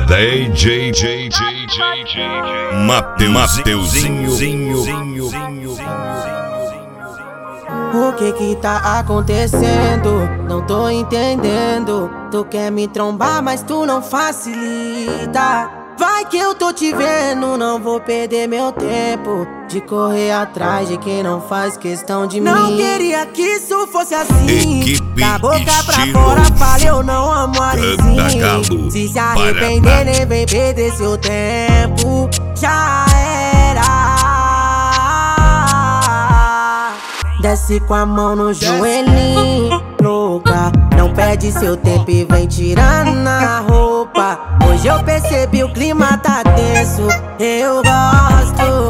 DJ Mateuzinho. O que tá acontecendo? Não tô entendendo. Tu quer me trombar, mas tu não facilita. Vai que eu tô te vendo, não vou perder meu tempo de correr atrás de quem não faz questão de mim. Não queria que isso fosse assim. Equipe da boca pra estilo fora falei eu não amo Arizinho. Se arrepender Paraná. nem vem perder seu tempo. Já era. Desce com a mão no joelhinho, louca. Não perde seu tempo e vem tirando na roupa. Hoje eu percebi o clima tá tenso. Eu gosto.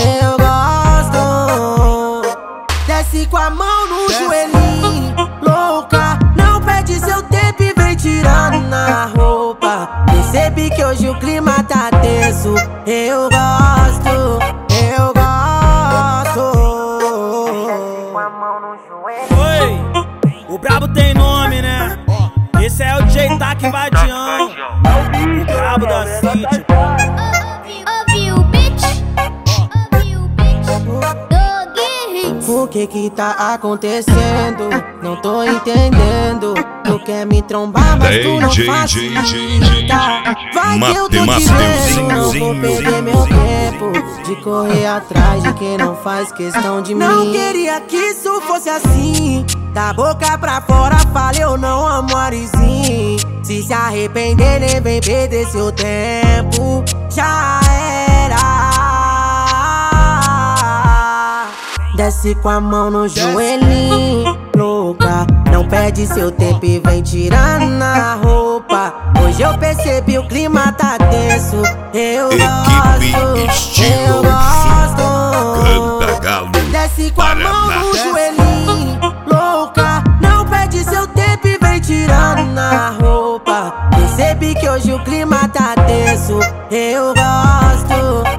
Desce com a mão no joelhinho, louca. Não perde seu tempo e vem tirando na roupa. Percebi que hoje o clima tá tenso. Eu gosto. Oi, o brabo tem nome, né? Esse é o DJ Tac Vadião, o brabo da City. Ouviu, bitch? O que tá acontecendo? Não tô entendendo. Tu quer me trombar, mas tu não facilita. Vai que eu tô te vendo, não vou perder meu tempo de correr atrás de quem não faz questão de mim. Não queria que isso fosse assim. Da boca pra fora falei eu não amo Arizinho. Se arrepender nem vem perder seu tempo. Já era. Desce com a mão no joelhinho, louca. Não perde seu tempo e vem tirando na roupa. Hoje eu percebi o clima tá tenso. Eu gosto. Canta Galo. Desce com a mão no joelhinho, louca. Não perde seu tempo e vem tirando na roupa. Percebi que hoje o clima tá tenso. Eu gosto.